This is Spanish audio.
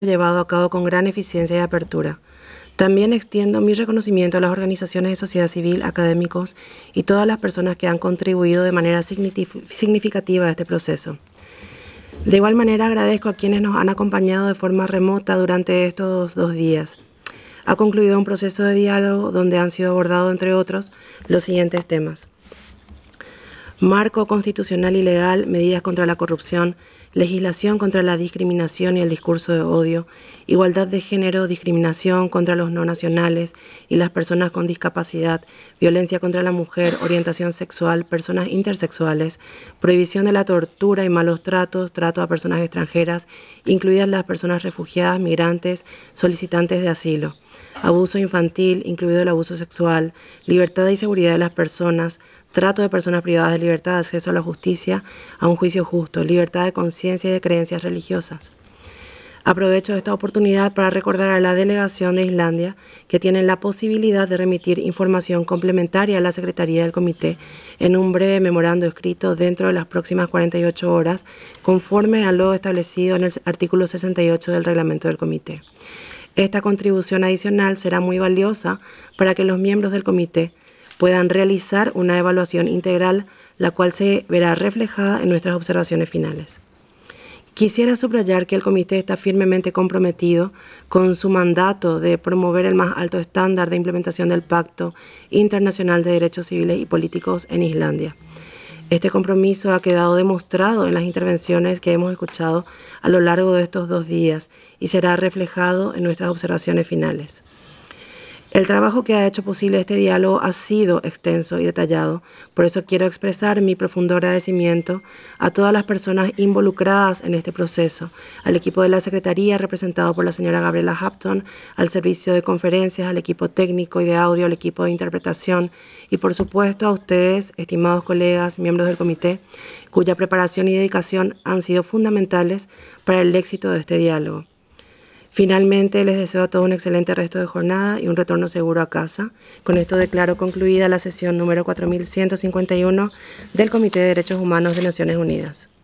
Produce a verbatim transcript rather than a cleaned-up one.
llevado a cabo con gran eficiencia y apertura. También extiendo mi reconocimiento a las organizaciones de sociedad civil, académicos y todas las personas que han contribuido de manera significativa a este proceso. De igual manera, agradezco a quienes nos han acompañado de forma remota durante estos dos días. Ha concluido un proceso de diálogo donde han sido abordados, entre otros, los siguientes temas: marco constitucional y legal, medidas contra la corrupción, legislación contra la discriminación y el discurso de odio, igualdad de género, discriminación contra los no nacionales y las personas con discapacidad, violencia contra la mujer, orientación sexual, personas intersexuales, prohibición de la tortura y malos tratos, trato a personas extranjeras, incluidas las personas refugiadas, migrantes, solicitantes de asilo, abuso infantil, incluido el abuso sexual, libertad y seguridad de las personas, trato de personas privadas de libertad, acceso a la justicia, a un juicio justo, libertad de conciencia y de creencias religiosas. Aprovecho esta oportunidad para recordar a la delegación de Islandia que tienen la posibilidad de remitir información complementaria a la Secretaría del Comité en un breve memorando escrito dentro de las próximas cuarenta y ocho horas, conforme a lo establecido en el artículo sesenta y ocho del reglamento del Comité. Esta contribución adicional será muy valiosa para que los miembros del Comité puedan realizar una evaluación integral, la cual se verá reflejada en nuestras observaciones finales. Quisiera subrayar que el Comité está firmemente comprometido con su mandato de promover el más alto estándar de implementación del Pacto Internacional de Derechos Civiles y Políticos en Islandia. Este compromiso ha quedado demostrado en las intervenciones que hemos escuchado a lo largo de estos dos días y será reflejado en nuestras observaciones finales. El trabajo que ha hecho posible este diálogo ha sido extenso y detallado, por eso quiero expresar mi profundo agradecimiento a todas las personas involucradas en este proceso, al equipo de la Secretaría representado por la señora Gabriela Hampton, al servicio de conferencias, al equipo técnico y de audio, al equipo de interpretación y por supuesto a ustedes, estimados colegas, miembros del comité, cuya preparación y dedicación han sido fundamentales para el éxito de este diálogo. Finalmente, les deseo a todos un excelente resto de jornada y un retorno seguro a casa. Con esto declaro concluida la sesión número cuatro mil ciento cincuenta y uno del Comité de Derechos Humanos de Naciones Unidas.